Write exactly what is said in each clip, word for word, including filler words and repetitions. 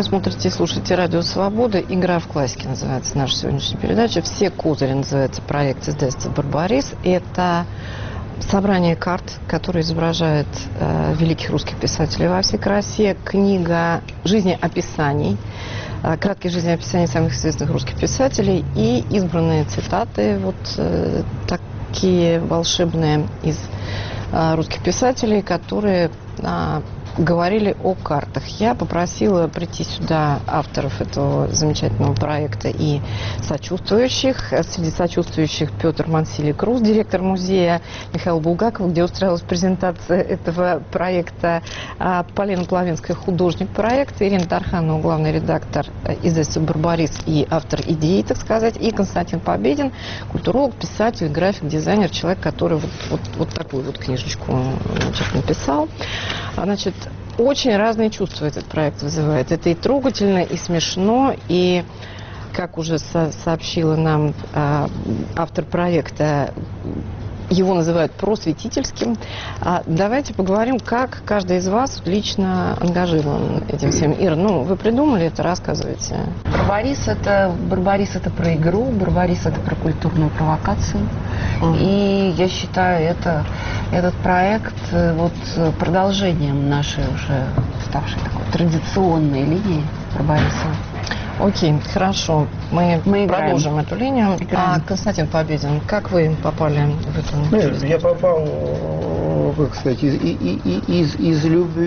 смотрите и слушаете «Радио Свобода». «Игра в классике» называется наша сегодняшняя передача. «Все козыри» называется проект издательства «Барбарис». Это собрание карт, которые изображает э, великих русских писателей во всей красе. Книга жизнеописаний, э, краткие жизнеописания самых известных русских писателей и избранные цитаты, вот э, такие волшебные из э, русских писателей, которые э, говорили о картах. Я попросила прийти сюда авторов этого замечательного проекта и сочувствующих. Среди сочувствующих Петр Мансили-Круз, директор музея, Михаил Булгаков, где устраивалась презентация этого проекта, Полина Плавинская, художник проекта, Ирина Тарханова, главный редактор издательства «Барбарис» и автор идеи, так сказать, и Константин Победин, культуролог, писатель, график, дизайнер, человек, который вот, вот, вот такую вот книжечку значит, написал. Значит, очень разные чувства этот проект вызывает. Это и трогательно, и смешно, и, как уже со сообщила нам э, автор проекта, его называют просветительским. А давайте поговорим, как каждый из вас лично ангажирован этим всем. Ира, ну, вы придумали это, рассказывайте. Барбарис это, Барбарис это про игру, Барбарис это про культурную провокацию. Mm. И я считаю, это, этот проект вот, продолжением нашей уже ставшей такой традиционной линии Барбариса. Окей, хорошо. Мы, Мы продолжим эту линию. Играем. А, Константин Победин, как вы попали в эту Нет, я попал, как сказать, из, из, из, из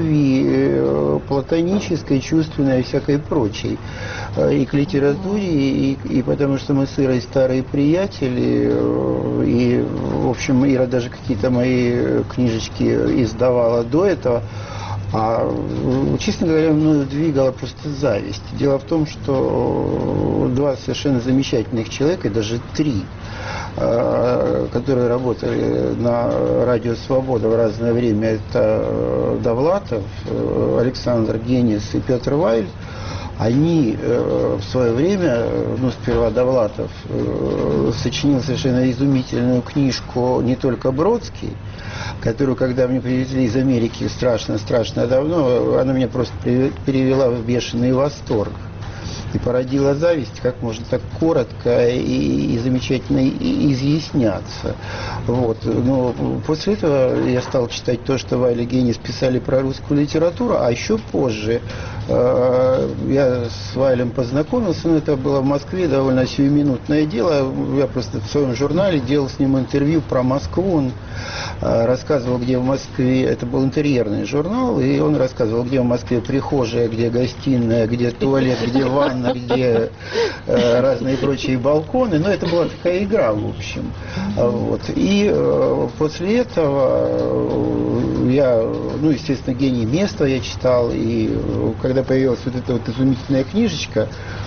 любви платонической, чувственной и всякой прочей. И к литературе, и, и потому что мы с Ирой старые приятели. И, в общем, Ира даже какие-то мои книжечки издавала до этого. А, честно говоря, мною двигала просто зависть. Дело в том, что два совершенно замечательных человека, даже три, которые работали на радио «Свобода» в разное время, это Довлатов, Александр Генис и Петр Вайль, они в свое время, ну, сперва Довлатов сочинил совершенно изумительную книжку «Не только Бродский», которую, когда мне привезли из Америки страшно-страшно давно, она меня просто перевела в бешеный восторг и породила зависть, как можно так коротко и, и замечательно и изъясняться. Вот. Но после этого я стал читать то, что Вайль и Генис писали про русскую литературу, а еще позже э, я с Вайлем познакомился, но это было в Москве довольно сиюминутное дело. Я просто в своем журнале делал с ним интервью про Москву. Он э, рассказывал, где в Москве, это был интерьерный журнал, и он рассказывал, где в Москве прихожая, где гостиная, где туалет, где ванна, где э, разные прочие балконы. Но это была такая игра, в общем. Вот. И э, после этого э, я, ну, естественно, «Гений места» я читал. И э, когда появилась вот эта вот изумительная книжечка,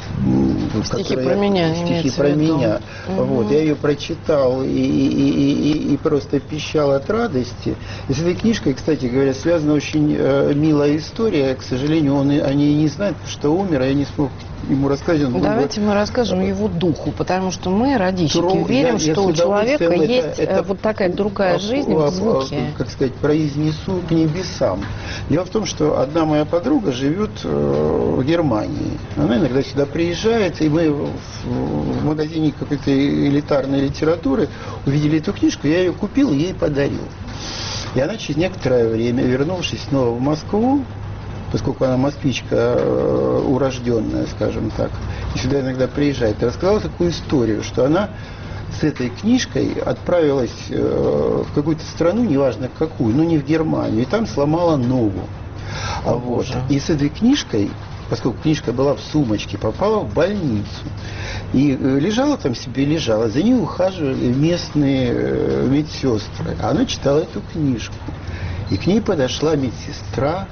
стихи про меня, стихи про меня. Угу. Вот, я ее прочитал и, и, и, и, и просто пищал от радости. И с этой книжкой, кстати говоря, связана очень э, милая история. К сожалению, он о ней не знает, потому что умер, а я не смог ему рассказать. Давайте бы... мы расскажем его духу, потому что мы, радищики, Тру... верим, я, что я у человека это, есть это, вот такая другая это, жизнь в звуке. Как сказать, произнесу к небесам. Дело в том, что одна моя подруга живет э, в Германии. Она иногда сюда приезжает, и мы в, в магазине какой-то элитарной литературы увидели эту книжку, я ее купил и ей подарил. И она через некоторое время, вернувшись снова в Москву, поскольку она москвичка урожденная, скажем так, и сюда иногда приезжает, и рассказала такую историю, что она с этой книжкой отправилась в какую-то страну, неважно какую, но не в Германию, и там сломала ногу. А вот. И с этой книжкой, поскольку книжка была в сумочке, попала в больницу. И лежала там себе, лежала. За ней ухаживали местные медсестры. А она читала эту книжку. И к ней подошла медсестра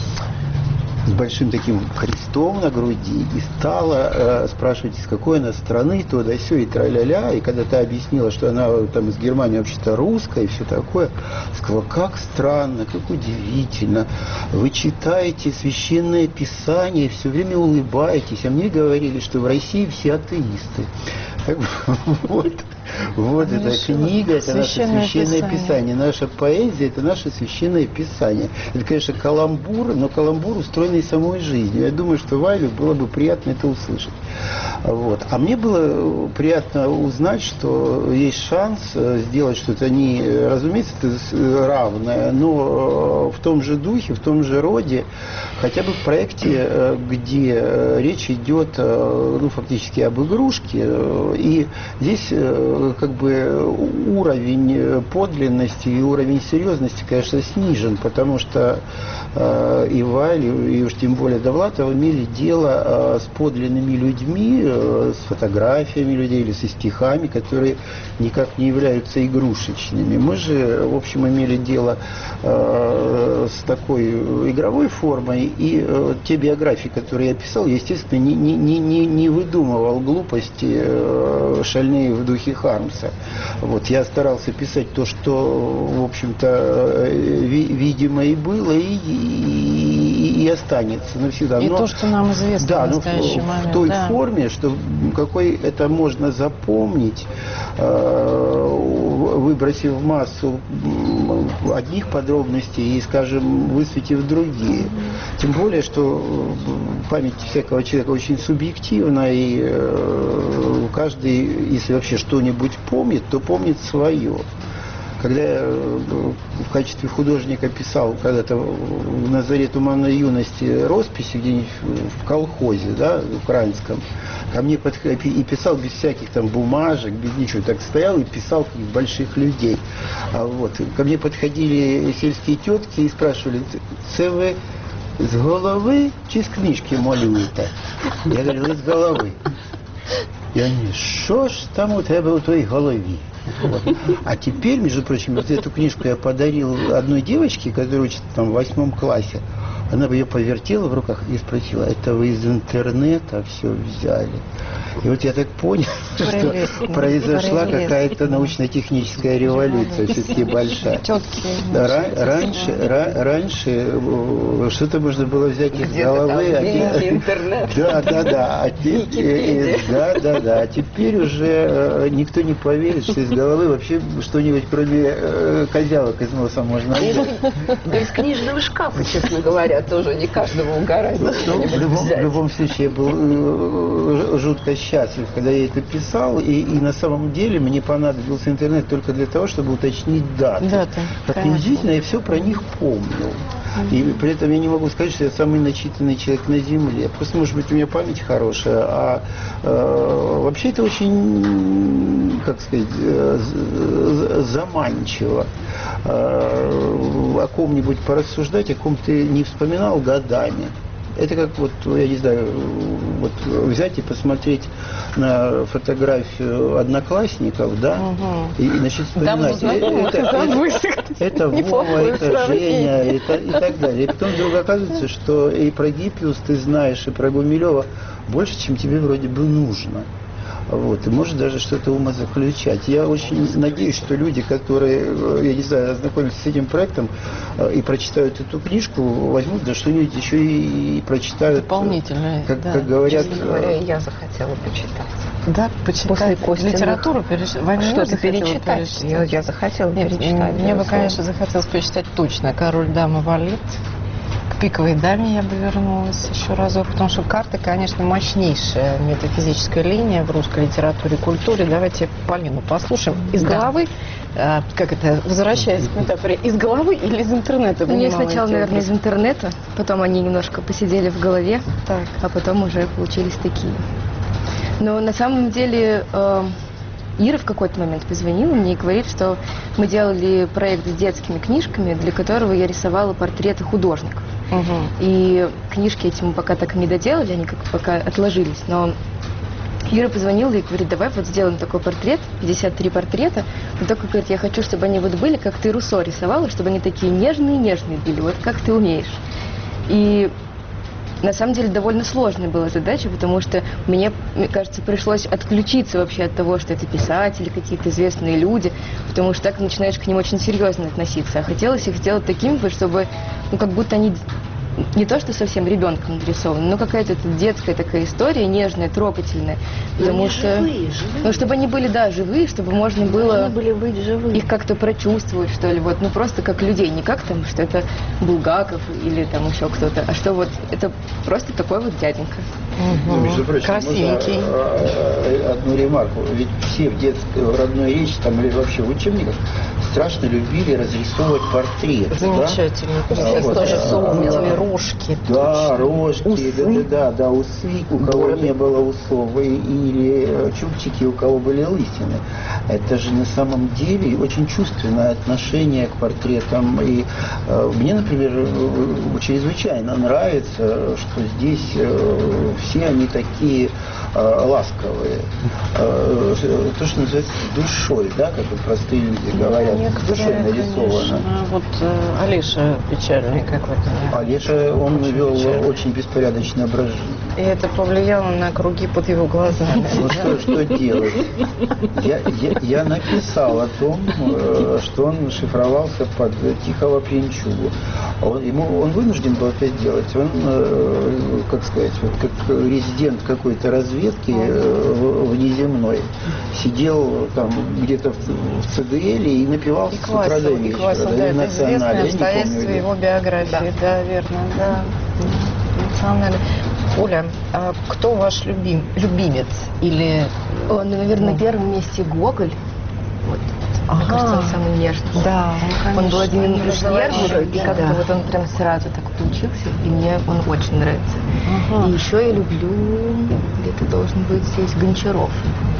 с большим таким крестом на груди и стала э, спрашивать, из какой она страны, то да сё, и тра-ля-ля. И когда та объяснила, что она там из Германии вообще-то русская и все такое, сказала, как странно, как удивительно. Вы читаете священное писание, все время улыбаетесь, а мне говорили, что в России все атеисты. Вот. Вот эта книга, это наше священное писание. писание. Наша поэзия, это наше священное писание. Это, конечно, каламбур, но каламбур устроенный удивительной самой жизнью. Я думаю, что Вайлю было бы приятно это услышать. Вот. А мне было приятно узнать, что есть шанс сделать что-то не, разумеется, это равное, но в том же духе, в том же роде, хотя бы в проекте, где речь идет, ну, фактически об игрушке, и здесь как бы уровень подлинности и уровень серьезности, конечно, снижен, потому что и Вайль, и уж тем более Довлатов имели дело с подлинными людьми, с фотографиями людей или со стихами, которые никак не являются игрушечными. Мы же, в общем, имели дело э, с такой игровой формой, и э, те биографии, которые я писал, я, естественно, не, не, не, не выдумывал глупости э, шальные в духе Хармса. Вот, я старался писать то, что, в общем-то, ви, видимо и было, и, и, и останется навсегда. И но, то, что нам известно да, в настоящий в, момент. в той да. форме, что какой это можно запомнить, выбросив в массу одних подробностей и, скажем, высветив другие. Тем более, что память всякого человека очень субъективна, и каждый, если вообще что-нибудь помнит, то помнит свое. Когда я в качестве художника писал когда-то на заре туманной юности росписи где-нибудь в колхозе, да, украинском, ко мне подходили, и писал без всяких там бумажек, без ничего, так стоял и писал как больших людей. А вот, ко мне подходили сельские тетки и спрашивали: «Це ви з голови чи з книжки малюєте?» Я говорил: «Из головы». И они: «Что ж там у тебя в той голове?» Вот. А теперь, между прочим, вот эту книжку я подарил одной девочке, которая учится там в восьмом классе. Она бы ее повертела в руках и спросила: «Это вы из интернета все взяли?» И вот я так понял, что произошла какая-то научно-техническая революция, все-таки большая. Тетки. Раньше, раньше что-то можно было взять из головы. Интернет. Да, да, да. А теперь, да, да, да. А теперь уже никто не поверит, что из головы вообще что-нибудь, кроме козявок из носа, можно взять. Да из книжного шкафа, честно говоря, тоже не каждому угораздило что-нибудь в любом, взять. в любом случае, я был жутко счастлив, когда я это писал, и, и на самом деле мне понадобился интернет только для того, чтобы уточнить даты. Даты, как конечно. неудивительно, я все про них помнил. И при этом я не могу сказать, что я самый начитанный человек на Земле. Просто, может быть, у меня память хорошая, а э, вообще это очень, как сказать, э, заманчиво. Э, о ком-нибудь порассуждать, о ком ты не вспоминал годами. Это как вот, я не знаю, вот взять и посмотреть на фотографию одноклассников, да, угу. и, и начать вспоминать. Да, это, это, это Вова, это Женя, это, и так далее. И потом вдруг оказывается, что и про Гиппиус ты знаешь, и про Гумилева больше, чем тебе вроде бы нужно. Вот, и может даже что-то умозаключать. Я очень надеюсь, что люди, которые, я не знаю, ознакомятся с этим проектом и прочитают эту книжку, возьмут, да что-нибудь еще и, и прочитают. Дополнительное, как, да. как говорят. Честно говоря, я захотела почитать. Да, почитать. После литературу перечитать. Что-то перечитать. Я, я захотела Нет, перечитать. Мне бы, конечно, захотелось перечитать точно «Король, дама, валет». К «Пиковой даме» я бы вернулась еще разок, потому что карты, конечно, мощнейшая метафизическая линия в русской литературе и культуре. Давайте Полину послушаем из Да. головы, э, как это, возвращаясь к метафоре, из головы или из интернета? Ну, я Понимала сначала, эти наверное, образы. из интернета, потом они немножко посидели в голове, Так. а потом уже получились такие. Но на самом деле э, Ира в какой-то момент позвонила мне и говорит, что мы делали проект с детскими книжками, для которого я рисовала портреты художников. Угу. И книжки эти мы пока так и не доделали, они как пока отложились. Но Ира позвонила и говорит: давай вот сделаем такой портрет, пятьдесят три портрета. Но только, говорит, я хочу, чтобы они вот были, как ты Руссо рисовала, чтобы они такие нежные-нежные были, вот как ты умеешь. И на самом деле довольно сложная была задача, потому что мне, мне кажется, пришлось отключиться вообще от того, что это писатели, какие-то известные люди, потому что так начинаешь к ним очень серьезно относиться. А хотелось их сделать такими, чтобы, ну, как будто они не то, что совсем ребенком нарисовано, но какая-то детская такая история, нежная, трогательная. Потому они что, живые, живые. ну, чтобы они были, да, живые, чтобы можно было Они были быть живые. их как-то прочувствовать, что ли, вот, ну просто как людей, не как там, что это Булгаков или там еще кто-то, а что вот это просто такой вот дяденька. Ну, между прочим, Красивенький. можно, а, одну ремарку. Ведь все в детской, в родной речи, там, или вообще в учебниках страшно любили разрисовывать портреты. Замечательно. Да? Всех Вот, тоже а, вспомнила. а, Рожки. Да, рожки, Усы. да, да, да, да, усы, у кого Бороды. не было усов, и- или э, чубчики, у кого были лысины. Это же на самом деле очень чувственное отношение к портретам. И э, мне, например, э, чрезвычайно нравится, что здесь э, все они такие э, ласковые. Э, то, что называется душой, да, как вот простые люди говорят, с душой нарисовано. Конечно. Вот э, Олеша печальный какой-то. Олеша, он вел очень беспорядочный образ жизни. И это повлияло на круги под его глазами. Ну что, что делать? Я, я, я написал о том, э, что он шифровался под Тихого Пьянчугу. Он, ему, он вынужден был это сделать. Он, э, как сказать, вот как резидент какой-то разведки э, в- внеземной, сидел там где-то в, в ЦДЛ и напивался И с утра до Квасов, и вечера. Квасов, да, это «Националь», известное я не обстоятельство помню, его биографии, да, верно, да. Националь. Оля, а кто ваш любим, любимец? Или... Он, наверное, Ну. на первом месте Гоголь. Вот. Ага. Мне кажется, он самый нежный. Да, Он был один из разговаривал, нежных, и как-то да. вот он прям сразу так получился, и мне он очень нравится. Ага. И еще я люблю, где-то должен быть здесь Гончаров.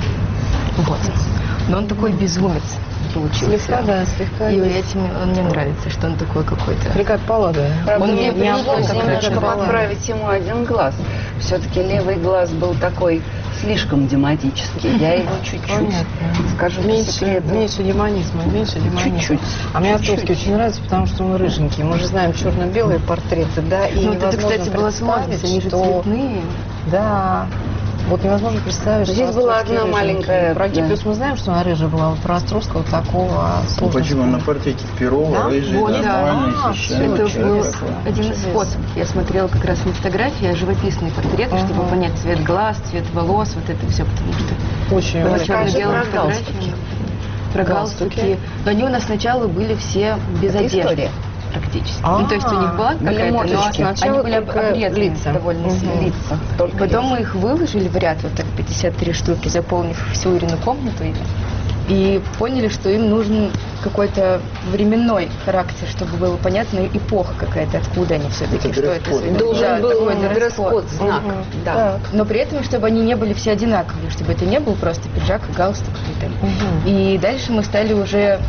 Вот. Но он такой безумец получился. Слегка, да, слегка. И есть. этим он мне нравится, что он такой какой-то. Фрикат Паллада. Правда, Он мне не- не пришлось охота немножко как-то. подправить ему один глаз. Все-таки левый глаз был такой слишком дематический. Я его чуть-чуть, Понятно. скажу по Меньше, секрету. меньше демонизма, меньше демонизма. Чуть-чуть. А мне Чуть-чуть. Островский очень нравится, потому что он рыженький. Мы же знаем черно-белые портреты, да, и Ну, вот это, невозможно кстати, было сложно, представить, они же что... цветные. Да. Вот невозможно представить, что Здесь была Островский одна рыженький. маленькая, Про да. Гиппиус мы знаем, что она рыжая была, вот про Островского такого Ну, сложно почему? На вспомнить. портрете Перова, Да? рыжий, Вот, да. нормальный, А, совершенно всё, Это человек был такой. один из Чудесно. способов. Я смотрела как раз не фотографии, а живописные портреты, Ага. чтобы понять цвет глаз, цвет волос, вот это все, потому что Очень было очень. черно-белые про фотографии. галстуки. Про Галстуки. галстуки. Но они у нас сначала были все без Это одежды. история. Практически. А, Ну, то есть у них была были какая-то, но мордочки. они Сначала были только обрезаны лица. довольно Мгм. сильно. Лица. Только Потом лица. мы их выложили в ряд, вот так пятьдесят три штуки, заполнив всю Ирину комнату. ими. И поняли, что им нужен какой-то временной характер, чтобы было понятно эпоха какая-то, откуда они все-таки, Это что это. дресс-код. за- Должен Да, был такой дресс-код, знак. Мгм. Да. Так. Но при этом, чтобы они не были все одинаковые, чтобы это не был просто пиджак и галстук. И, там. Мгм. И дальше мы стали уже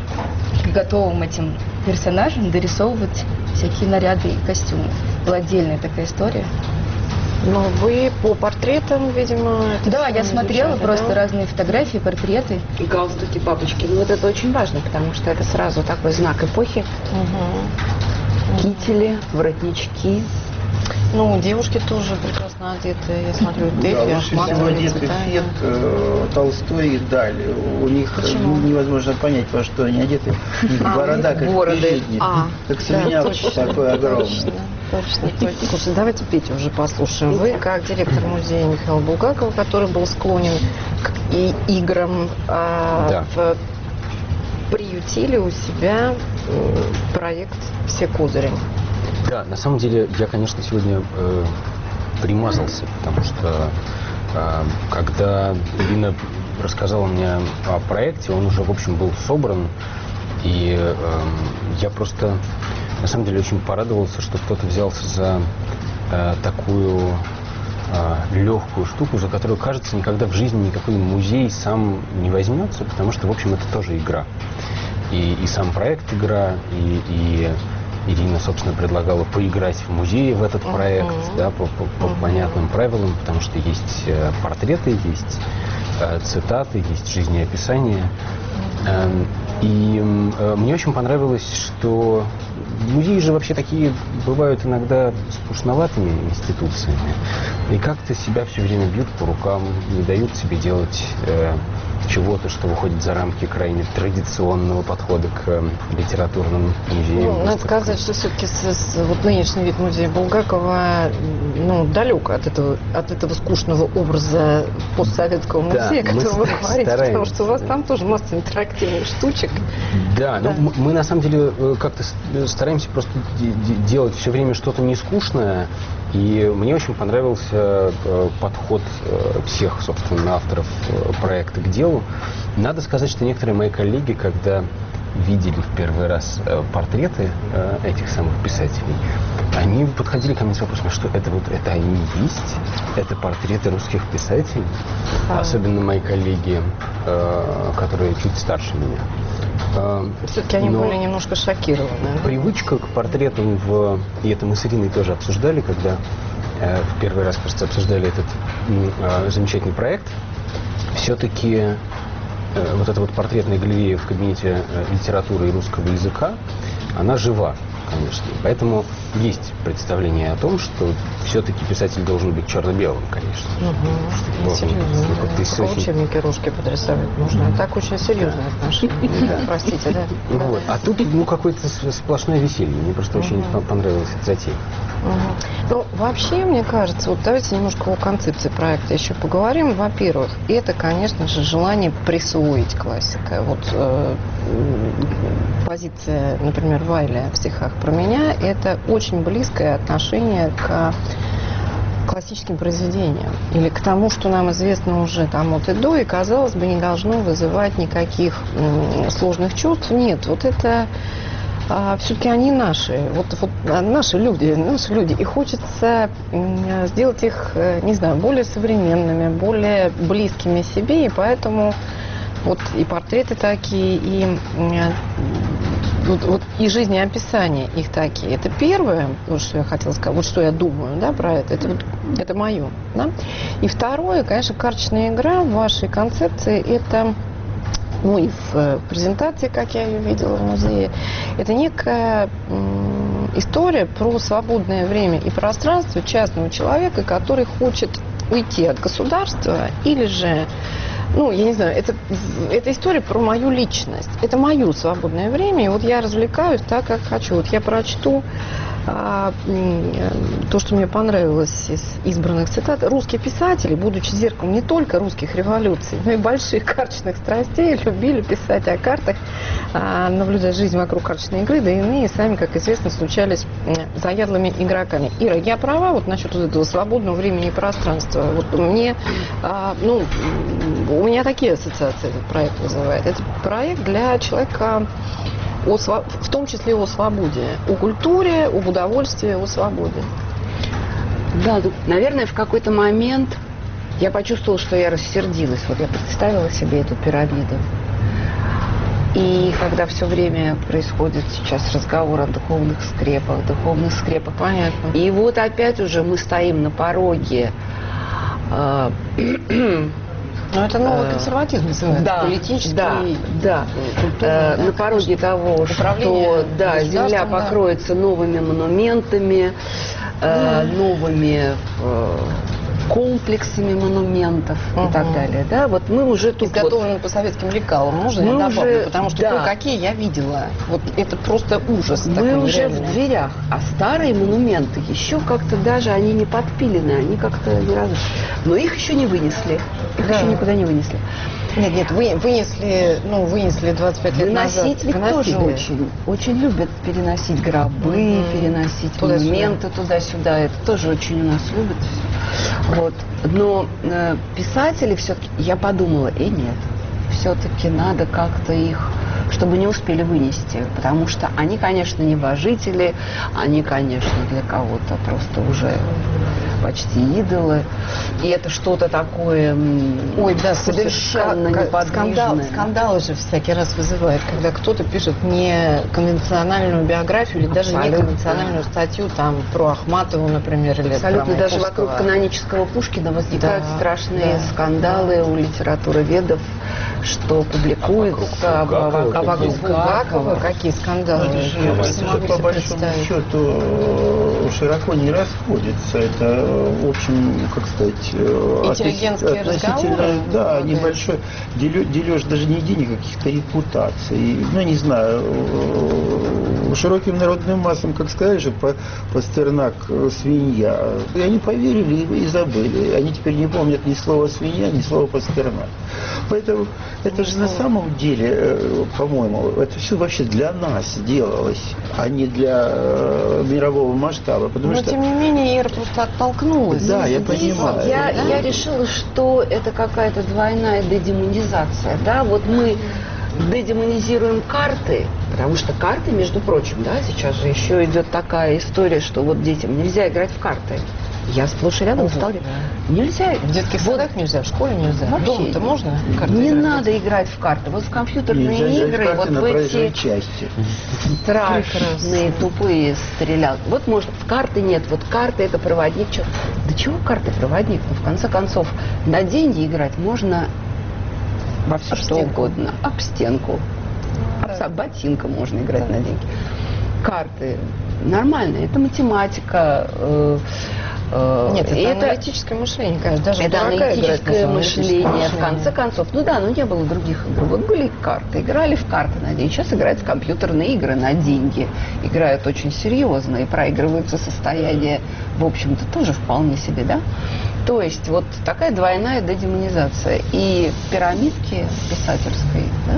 к готовым этим персонажам дорисовывать всякие наряды и костюмы. Была отдельная такая история. Но вы по портретам, видимо... это Да, всё я смотрела изучали, просто да? разные фотографии, портреты. И галстуки, папочки. Ну вот это очень важно, потому что это сразу такой знак эпохи. Мгм. Кители, воротнички. Ну, девушки тоже прекрасно одеты. Я смотрю, Дефи, Да, лучше всего Ахматовы, одеты цвета. Фет, э, Толстой и Даль. У них Почему? невозможно понять, во что они одеты. У них А, у борода, них как бороды. пижитник, А, как да, свинья точно, такой огромный. Точно, точно, точно. Слушай, давайте Петю уже послушаем. Вы, как директор музея Михаила Булгакова, который был склонен к и играм, а, Да. в- приютили у себя м, проект «Все козыри». Да, на самом деле я, конечно, сегодня э, примазался, потому что э, когда Ирина рассказала мне о проекте, он уже, в общем, был собран, и э, я просто, на самом деле, очень порадовался, что кто-то взялся за э, такую э, легкую штуку, за которую, кажется, никогда в жизни никакой музей сам не возьмется, потому что, в общем, это тоже игра. И, и сам проект игра, и, и Ирина, собственно, предлагала поиграть в музее в этот проект, Мгм. да, по, по- по Мгм. понятным правилам, потому что есть э, портреты, есть э, цитаты, есть жизнеописания. Эм, И м, э, мне очень понравилось, что музеи же вообще такие бывают иногда скучноватыми институциями. И как-то себя все время бьют по рукам, не дают себе делать э, чего-то, что выходит за рамки крайне традиционного подхода к э, литературным музеям. Ну, надо сказать, что все-таки с, с, вот нынешний вид музея Булгакова ну, далек от этого, от этого скучного образа постсоветского музея, да, о котором вы говорите, стараемся, потому что у вас да. там тоже масса интерактивных штучек. Да, да. Ну, мы на самом деле как-то стараемся просто делать все время что-то не скучное. И мне очень понравился подход всех, собственно, авторов проекта к делу. Надо сказать, что некоторые мои коллеги, когда видели в первый раз портреты этих самых писателей, они подходили ко мне с вопросом, что это вот это они есть, это портреты русских писателей, а. особенно мои коллеги, которые чуть старше меня. Все-таки они Но были немножко шокированы. Привычка к портретам, в... и это мы с Ириной тоже обсуждали, когда э, в первый раз, кажется, обсуждали этот э, замечательный проект, все-таки э, вот эта вот портретная галерея в кабинете э, литературы и русского языка, она жива, конечно. Поэтому есть представление о том, что все-таки писатель должен быть черно-белым, конечно. Угу. Серьезно. Да. Очень... учебники русские подрисовать нужно. Mm-hmm. Так очень серьезное отношение. Да. Простите, да. Вот. А тут ну какое-то сплошное веселье. Мне просто очень понравилась эта затея. Ну, вообще, мне кажется, вот давайте немножко о концепции проекта еще поговорим. Во-первых, это, конечно же, желание присвоить классика. Вот э, позиция, например, Вайля в стихах про меня, это очень близкое отношение к классическим произведениям или к тому, что нам известно уже там от и до, и, казалось бы, не должно вызывать никаких м, сложных чувств. Нет, вот это а, все-таки они наши, вот, вот наши люди, наши люди, и хочется м, сделать их, не знаю, более современными, более близкими себе, и поэтому вот и портреты такие, и Вот, вот и жизнеописания их такие. Это первое, вот что я хотела сказать, вот что я думаю, да, про это. Это, вот, это мое, да. И второе, конечно, карточная игра в вашей концепции, это, ну и в презентации, как я ее видела в музее, это некая м, история про свободное время и пространство частного человека, который хочет уйти от государства или же ну, я не знаю, это, это история про мою личность. Это мое свободное время, и вот я развлекаюсь так, как хочу. Вот я прочту а, то, что мне понравилось из избранных цитат. Русские писатели, будучи зеркалом не только русских революций, но и больших карточных страстей, любили писать о картах, а, наблюдая жизнь вокруг карточной игры, да и иные сами, как известно, случались заядлыми игроками. Ира, я права вот насчет вот этого свободного времени и пространства? Вот мне, а, ну, у меня такие ассоциации этот проект вызывает. Это проект для человека, о, в том числе о свободе, о культуре, об удовольствии, о свободе. Да, тут, наверное, в какой-то момент я почувствовала, что я рассердилась. Вот я представила себе эту пирамиду. И когда все время происходит сейчас разговор о духовных скрепах, духовных скрепах. Понятно. И вот опять уже мы стоим на пороге. Но это новый консерватизм называется, да, политический, да, да. Культурный, да, на пороге того, что да, земля покроется да. новыми монументами, э, новыми э, комплексами монументов угу. и так далее. Да? Вот мы уже тут изготовлены вот, по советским лекалам, можно я добавлю? Уже, потому что да. кое-какие я видела. Вот это просто ужас. Мы такой уже реальный. в дверях, а старые монументы еще как-то даже, они не подпилены, они как-то не раз... Но их еще не вынесли. Их да. еще никуда не вынесли. Нет, нет, вы, вынесли, ну, вынесли двадцать пять лет назад. Выносить ведь тоже очень, очень любят переносить гробы, mm-hmm. переносить туда-сюда. Монументы туда-сюда. Это тоже очень у нас любят. Вот. Но э, писатели все-таки, я подумала, и нет, все-таки надо как-то их, чтобы не успели вынести. Потому что они, конечно, небожители, они, конечно, для кого-то просто уже почти идолы. И это что-то такое м, Ой, да, совершенно слушай, ка- ка- скандал, неподвижное. скандалы же всякий раз вызывает, когда кто-то пишет не конвенциональную биографию или даже не Абсолютно. конвенциональную статью там про Ахматову, например, или Абсолютно. про Даже Маяковского. вокруг канонического Пушкина возникают Да, страшные да, скандалы у литературоведов, что публикуется, А вокруг а Булгакова вокруг какие? Булгакова какие скандалы. Это же, Я это просто же могу по себе большому представить. счету э, широко не расходится. Это, в общем, как сказать, э, Интеллигентские относительно, разговоры? да, Ну, небольшой дележ, дележ даже не денег, а каких-то репутаций. Ну, не знаю, э, широким народным массам, как сказали же, по- Пастернак э, свинья. И они поверили и, и забыли. Они теперь не помнят ни слова свинья, ни слова Пастернак. Поэтому это же на самом деле, э, по-моему, это все вообще для нас делалось, а не для э, мирового масштаба. Потому Но, что тем не менее, Ира просто оттолкнулась. Да, я Здесь понимаю. Я, да? я решила, что это какая-то двойная дедемонизация. Да? Вот мы дедемонизируем карты, потому что карты, между прочим, да, сейчас же еще идет такая история, что вот детям нельзя играть в карты. Я сплошь и рядом стала. Нельзя. В детских садах нельзя, в школе нельзя. Вообще Дома-то можно карты Не играть? надо играть в карты. Вот в компьютерные нельзя играть в игры, карты вот на в проезжей эти части. страшные, тупые стрелялки. Вот, может, в карты нет. Вот карты — это проводник. Чё- Да чего карты проводник? Ну, в конце концов, на деньги играть можно во все Об что стенку. угодно. Об стенку. Об ботинка можно играть на деньги. Карты нормально. Это математика. э, э, Нет, это, и аналитическое мышление, конечно. Даже это дурака играть аналитическое нужно, мышление, аналитическое в конце концов. Ну да, ну не было других игр. Вот были карты, играли в карты на деньги. Сейчас играют в компьютерные игры на деньги. Играют очень серьезно и проигрываются состояния, в общем-то, тоже вполне себе, да? То есть вот такая двойная дедемонизация. И пирамидки писательской, да?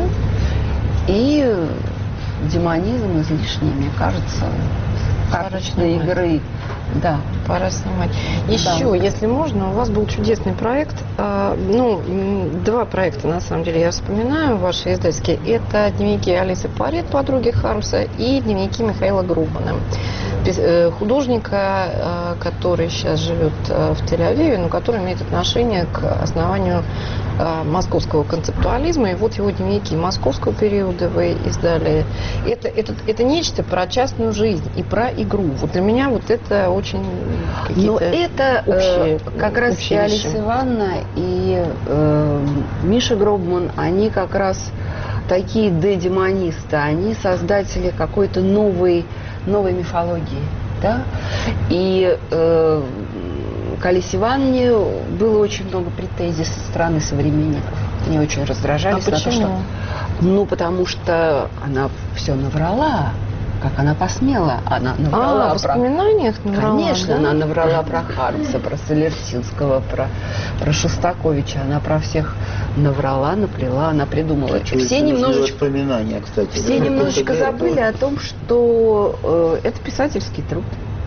И демонизм излишний, мне кажется, карточной снимать. игры. Да. Пора снимать. Еще, если можно, у вас был чудесный проект. а, Ну, м, два проекта, на самом деле, я вспоминаю, ваши издательские. Это дневники Алисы Парет, подруги Хармса, и дневники Михаила Грубана. Пис- э, Художника, э, который сейчас живет э, в Тель-Авиве, но который имеет отношение к основанию э, московского концептуализма. И вот его дневники московского периода вы издали. Это, это, это нечто про частную жизнь и про игру. Вот для меня вот это очень Но какие-то это э, общие, как раз и общие Алиса вещи. Ивановна, и э, Миша Гробман, они как раз такие дедемонисты, они создатели какой-то новой, новой мифологии. Да? И э, к Алисе Ивановне было очень много претензий со стороны современников. Они очень раздражались А на то, почему? что... Ну, потому что она все наврала. Как она посмела? Она наврала А, в про... воспоминаниях наврала, Конечно, да? она наврала про Хармса, про Солертинского, про, про Шостаковича. Она про всех наврала, наплела, она придумала. Чего Все это нужны немножечко, воспоминания, кстати. все да, немножечко только для забыли этого. о том, что э, это писательский труд.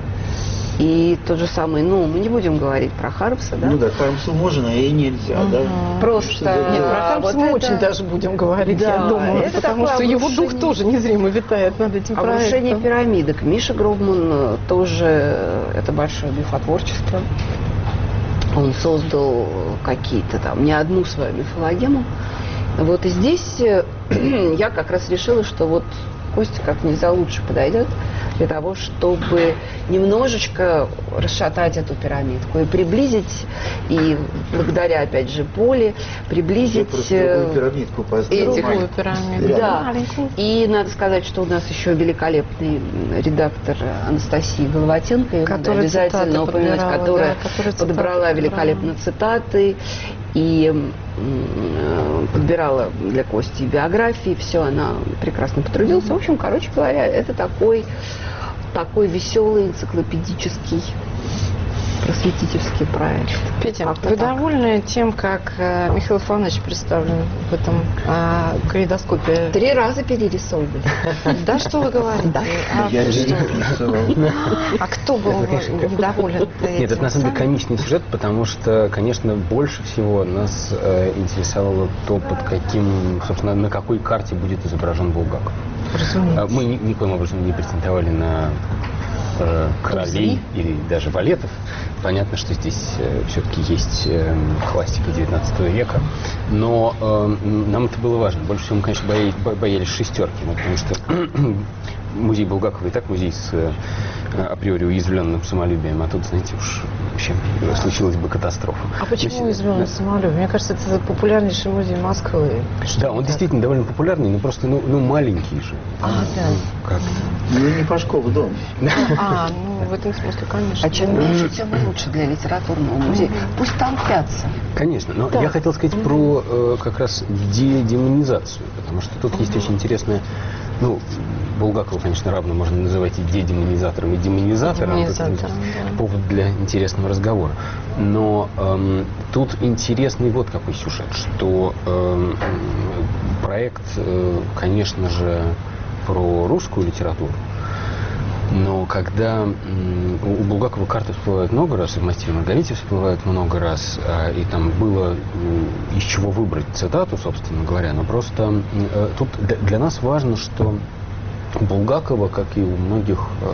И тот же самый, ну, мы не будем говорить про Хармса, да? Ну да, Хармсу можно, и нельзя, да? Просто- Что за Нет, дело? про А, Хармса вот мы это- очень даже будем говорить, Да, я думаю, это потому такое что его дух обрушение. тоже незримо витает над этим Обрушение проектом. пирамидок. Миша Гробман э, тоже, э, это большое мифотворчество. Он создал какие-то там, не одну свою мифологему. Вот и здесь э, я как раз решила, что вот Костя как нельзя лучше подойдет для того, чтобы немножечко расшатать эту пирамидку и приблизить, и благодаря, опять же, Поле, Я приблизить... просто э, другую пирамидку поставил. этих- Другую пирамиду. Рядом. Да, Маленькую. и надо сказать, что у нас еще великолепный м, редактор Анастасия Головатенко, ее надо Которая обязательно цитаты упомянуть, подбирала, которая да, которая цитаты подобрала подбирала. великолепно цитаты и м, э, подбирала для Кости биографии, все, она прекрасно потрудилась. В общем, короче говоря, это такой, такой веселый энциклопедический просветительский проект. Петя, Как-то вы так. довольны тем, как э, Михаил Иванович представлен в этом э, калейдоскопе? Три раза перерисовывали. Да что вы говорите? А, Я что? переписывал. А кто был недоволен этим? Нет, это на самом деле Сами? комичный сюжет, потому что, конечно, больше всего нас э, интересовало то, под каким, собственно, на какой карте будет изображен Булгаков. Разумеется. А Мы ни- никоим образом не претендовали на э, королей или даже балетов. Понятно, что здесь э, все-таки есть э, классика девятнадцатого века, но э, нам это было важно. Больше всего мы, конечно, боялись, боялись шестерки, ну, потому что музей Булгакова и так музей с э, априори уязвленным самолюбием, а тут, знаете, уж вообще случилась бы катастрофа. А почему Но, уязвленное да. самолюбие? Мне кажется, это популярнейший музей Москвы. Да, он действительно довольно популярный, но просто ну, ну маленький же. А, да. Ну, как? Ну, не Пашков дом. А, ну в этом смысле, конечно. А чем меньше, тем лучше для литературного музея. Пусть толпятся. Конечно, но Да. я хотел сказать про э, как раз де- демонизацию, потому что тут есть очень интересная, ну, Булгакова, конечно, равно можно называть и дедемонизатором, и демонизатором. Демонизатором, Это да. повод для интересного разговора. Но эм, тут интересный вот какой сюжет, что эм, проект, э, конечно же, про русскую литературу. Но когда м, у Булгакова карты всплывают много раз, и в «Мастере и Маргарите» всплывают много раз, а, и там было м, из чего выбрать цитату, собственно говоря, но просто м, э, тут для, для нас важно, что у Булгакова, как и у многих э,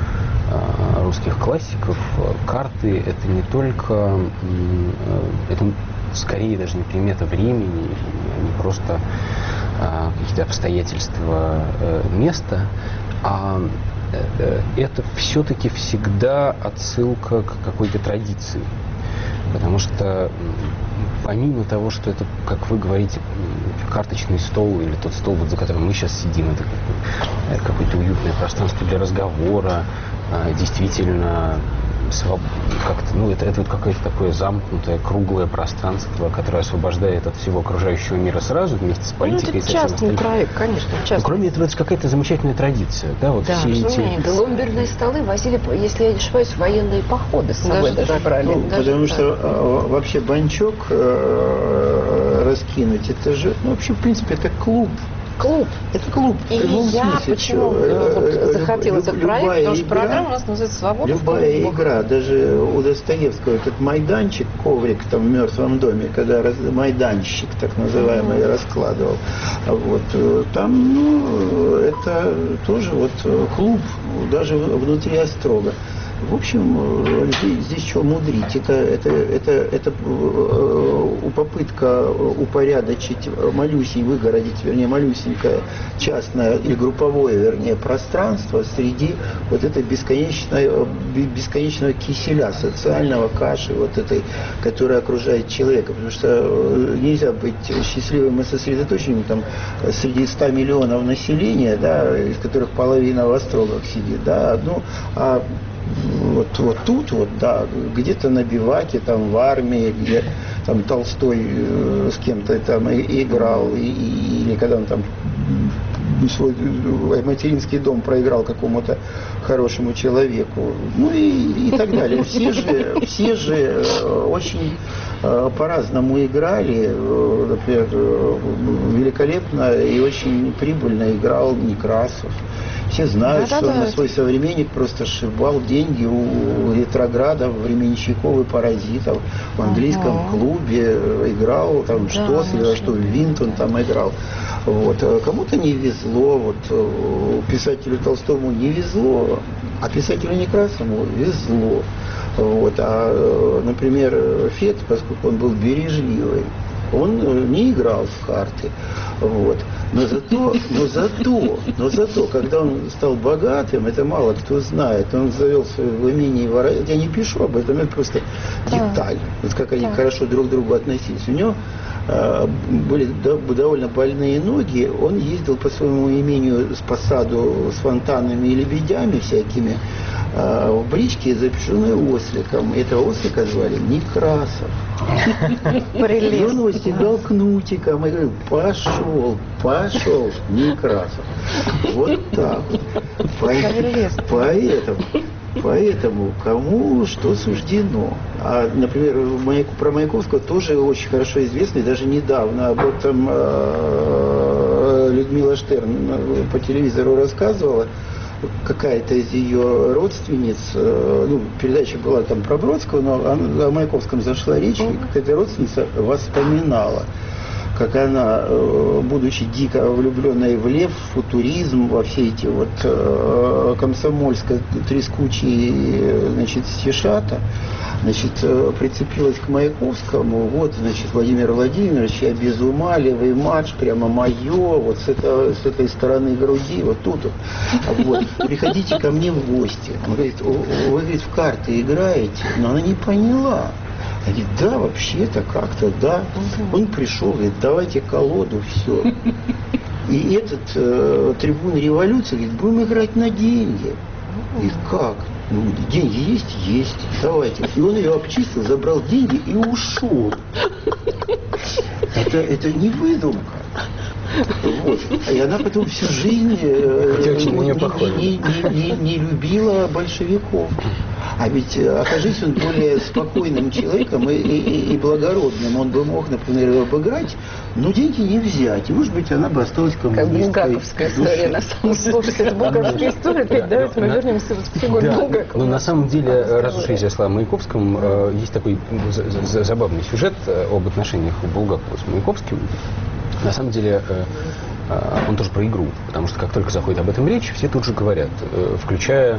э, русских классиков, э, карты — это не только, м, э, это скорее даже не примета времени, не просто э, какие-то обстоятельства э, места, а это все-таки всегда отсылка к какой-то традиции. Потому что помимо того, что это, как вы говорите, карточный стол или тот стол, вот за которым мы сейчас сидим, это какое-то уютное пространство для разговора, действительно как-то, ну, это, это вот какое-то такое замкнутое, круглое пространство, которое освобождает от всего окружающего мира сразу, вместе с политикой. Ну, это частный проект, конечно, частный. Но, кроме этого, это же какая-то замечательная традиция, да, вот Да, все эти... Да, ломберные столы возили, если я не ошибаюсь, в военные походы с собой Даже даже так. брали. Ну, Даже потому так. что а, вообще банчок э, раскинуть, это же, ну, вообще, в принципе, это клуб. Клуб. Это клуб. И в прямом я смысле, почему всё. э, вот Э, захотела люб- этот проект, любая потому что игра- программа у нас называется «Свобода в Любая клубах». игра, даже у Достоевского этот майданчик, коврик там в «Мертвом доме», когда раз, майданчик так называемый mm-hmm. раскладывал, вот, э, там, ну, это тоже вот клуб, даже внутри острога. В общем, здесь, здесь чего мудрить? Это, это, это, это попытка упорядочить малюсень, выгородить, вернее, малюсенькое частное или групповое, вернее, пространство среди вот этой бесконечной, бесконечного киселя, социального каши, вот этой, которая окружает человека. Потому что нельзя быть счастливым и сосредоточенным там среди ста миллионов населения, да, из которых половина в острогах сидит, да, ну, а Вот, вот тут, вот, да, где-то на биваке, там в армии, где там Толстой э, с кем-то там и, играл, и, и, или когда он там свой материнский дом проиграл какому-то хорошему человеку, ну и, и так далее. Все же, все же очень э, по-разному играли. Например, великолепно и очень прибыльно играл Некрасов. Все знают, да, что да, он да, на свой это... современник просто сшибал деньги у ретроградов, временщиков и паразитов. В английском ага. клубе играл, там, да, что, или что, Винт он там играл. Вот. Кому-то не везло, вот, писателю Толстому не везло, а писателю Некрасову везло. Вот. А, например, Фет, поскольку он был бережливый, он не играл в карты. Вот. Но зато, но зато, но зато, когда он стал богатым, это мало кто знает, он завел в имении ворот. Я не пишу об этом, это просто да. деталь. Вот как они да. хорошо друг к другу относились. У него э, были довольно больные ноги, он ездил по своему имению с посаду с фонтанами и лебедями всякими, э, в бричке, запряженной осликом. Этого ослика звали Некрасов. И он его стегал кнутиком и говорил: пошел, пошел, Некрасов. Вот так вот. Поэтому, поэтому кому что суждено. А, например, про Маяковского тоже очень хорошо известно, и даже недавно об этом Людмила Штерн по телевизору рассказывала. Какая-то из ее родственниц, ну, передача была там про Бродского, но о Маяковском зашла речь, и какая-то родственница воспоминала, как она, будучи дико влюбленной в лев, в футуризм, во все эти вот комсомольско-трескучие, значит, стишата, значит, прицепилась к Маяковскому. Вот, значит, Владимир Владимирович, я без ума, левый марш, прямо мое, вот с, это, с этой стороны груди, вот тут вот. Вот. Приходите ко мне в гости. Он говорит, вы, говорит, в карты играете? Но она не поняла. Она говорит, да, вообще-то как-то, да. Он пришел, говорит, давайте колоду, все. И этот э, трибун революции говорит, будем играть на деньги. Говорит, как? Ну, деньги есть? Есть. Давайте. И он ее обчистил, забрал деньги и ушел. Это, это не выдумка. Вот. И она потом всю жизнь э, не, не, не, не, не любила большевиков. А ведь, окажись он более спокойным человеком и, и, и благородным, он бы мог, например, его обыграть, но деньги не взять. И, может быть, она бы осталась коммунисткой. Как булгаковская история, на самом деле. Слушайте, это булгаковская история, опять давайте мы вернемся в фигуру Булгакова. Ну, на самом деле, раз уж речь шла о Маяковском, есть такой забавный сюжет об отношениях Булгакова с Маяковским. На самом деле, он тоже про игру, потому что как только заходит об этом речь, все тут же говорят, включая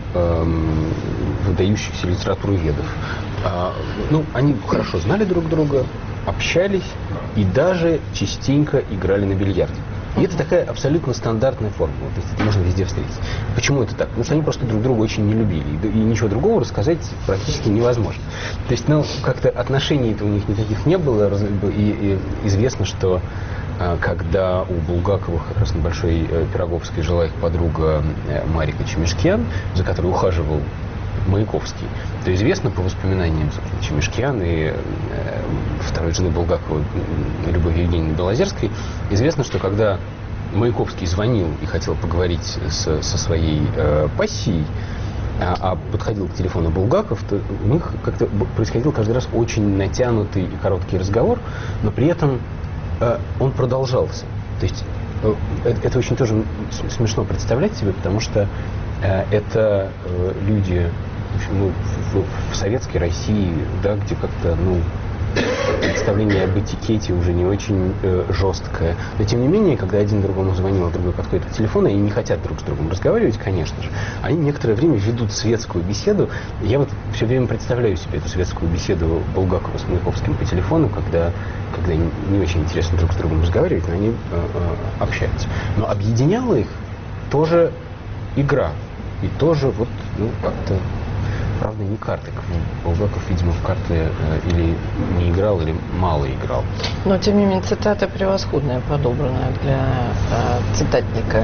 выдающихся литературоведов. А, ну, они хорошо знали друг друга, общались и даже частенько играли на бильярде. И это такая абсолютно стандартная формула. То есть это можно везде встретить. Почему это так? Потому что они просто друг друга очень не любили. И, и ничего другого рассказать практически невозможно. То есть, ну, как-то отношений-то у них никаких не было. И, и известно, что когда у Булгаковых как раз на Большой Пироговской жила их подруга Марика Чемишкян, за которой ухаживал Маяковский, то известно по воспоминаниям Чемишкян и э, второй жены Булгакова Любови Евгеньевны Белозерской, известно, что когда Маяковский звонил и хотел поговорить с, со своей э, пассией, а, а подходил к телефону Булгаков, то у них как-то происходил каждый раз очень натянутый и короткий разговор, но при этом э, он продолжался. То есть э, это, это очень тоже смешно представлять себе, потому что э, это э, люди, в общем, ну, в, в советской России, да, где как-то, ну, представление об этикете уже не очень э, жесткое. Но тем не менее, когда один другому звонил, а другой подходит к телефону, и не хотят друг с другом разговаривать, конечно же, они некоторое время ведут светскую беседу. Я вот все время представляю себе эту светскую беседу Булгакова с Маяковским по телефону, когда, когда не очень интересно друг с другом разговаривать, но они э, э, общаются. Но объединяла их тоже игра. И тоже вот, ну, как-то... Правда, не карты. Булгаков, видимо, в карты э, или не играл, или мало играл. Но, тем не менее, цитата превосходная, подобранная для э, цитатника.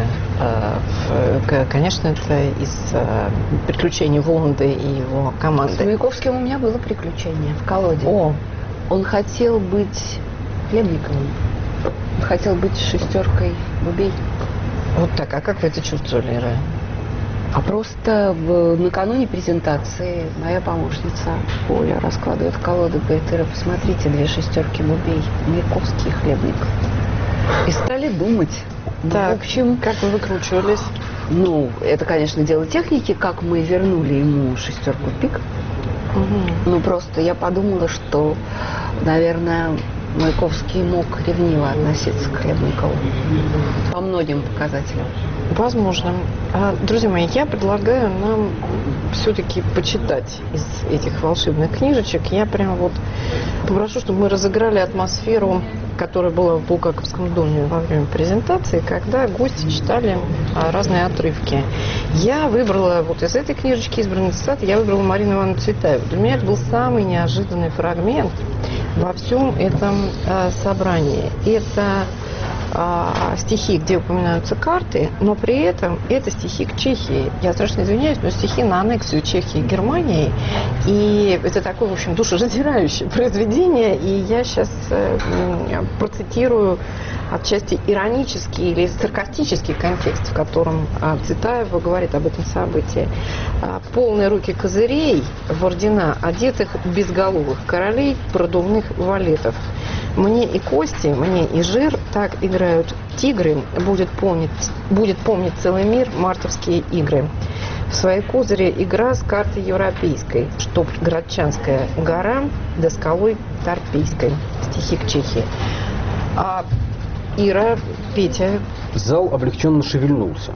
Э, в, конечно, это из э, «Приключений Воланда» и его команды. С Маяковским у меня было приключение в колоде. О. Он хотел быть Хлебниковым. Он хотел быть шестеркой Бубей. Вот так. А как вы это чувствовали, Ира? А просто в, накануне презентации моя помощница Оля раскладывает колоду, говорит, Ира, посмотрите, две шестерки Бубей, Маяковский и Хлебников. И стали думать. Так, ну, в общем, как вы выкручивались? Ну, это, конечно, дело техники, как мы вернули ему шестерку пик. Угу. Ну, просто я подумала, что, наверное, Маяковский мог ревниво относиться к Хлебникову по многим показателям. Возможно. Друзья мои, я предлагаю нам все-таки почитать из этих волшебных книжечек. Я прям вот попрошу, чтобы мы разыграли атмосферу, которая была в Булгаковском доме во время презентации, когда гости читали разные отрывки. Я выбрала вот из этой книжечки избранный цитат, я выбрала Марину Ивановну Цветаеву. Для меня это был самый неожиданный фрагмент во всем этом э, собрании. Это э, стихи, где упоминаются карты, но при этом это стихи к Чехии. Я страшно извиняюсь, но стихи на аннексию Чехии и Германии. И это такое, в общем, душераздирающее произведение. И я сейчас э, процитирую отчасти иронический или саркастический контекст, в котором а, Цветаева говорит об этом событии. А, полные руки козырей в ордена, одетых безголовых королей, продувных валетов. Мне и кости, мне и жир, так играют тигры, будет помнить, будет помнить целый мир мартовские игры. В своей козыре игра с картой европейской, чтоб Градчанская гора до скалой Торпейской. Стихи к Чехии. А Ира, Петя... Зал облегченно шевельнулся.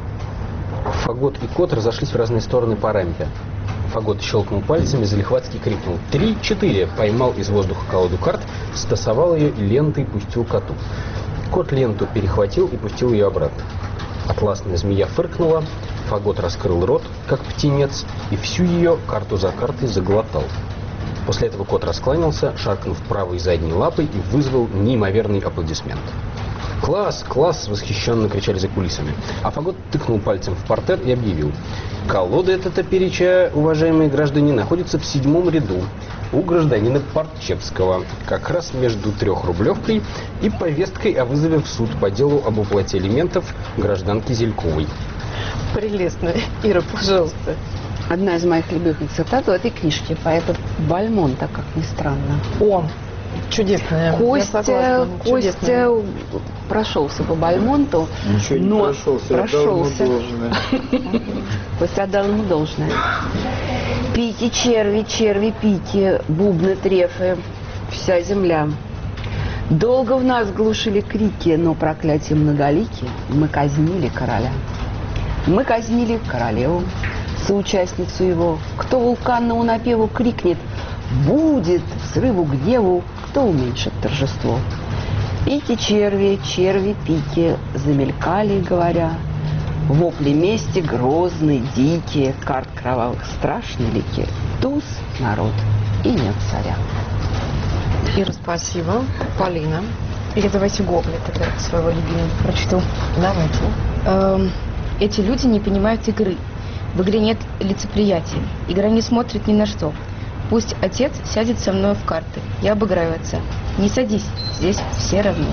Фагот и кот разошлись в разные стороны по рампе. Фагот щелкнул пальцами, залихватски крикнул «Три, четыре!», поймал из воздуха колоду карт, стасовал ее и лентой пустил коту. Кот ленту перехватил и пустил ее обратно. Атласная змея фыркнула, Фагот раскрыл рот, как птенец, и всю ее карту за картой заглотал. После этого кот раскланялся, шаркнув правой задней лапой, и вызвал неимоверный аплодисмент. «Класс! Класс!» — восхищенно кричали за кулисами. А Фагот тыкнул пальцем в партер и объявил: «Колода эта топереча, уважаемые граждане, находится в седьмом ряду у гражданина Парчевского, как раз между трехрублевкой и повесткой о вызове в суд по делу об уплате алиментов гражданки Зельковой». Прелестно. Ира, пожалуйста. Одна из моих любимых цитат в этой книжке поэта Бальмонта, как ни странно. Он. Чудесная. Костя, Костя прошелся по Бальмонту. Ничего не но прошелся, прошелся. отдал ему должное. Костя отдал ему должное. Пики, черви, черви, пики, бубны, трефы, вся земля. Долго в нас глушили крики, но проклятие многолики мы казнили короля. Мы казнили королеву, соучастницу его. Кто вулканному напеву крикнет «Будет!» взрыву гневу, кто уменьшит торжество. Пики, черви, черви, пики замелькали, говоря. Вопли мести грозные, дикие, карт кровавых страшные лики. Туз народ и нет царя. Ира, спасибо. Полина. Или давайте Гоголя тогда своего любимого прочту. Давайте. Эм, эти люди не понимают игры. В игре нет лицеприятия. Игра не смотрит ни на что. Пусть отец сядет со мной в карты. Я обыграю отца. Не садись, здесь все равны.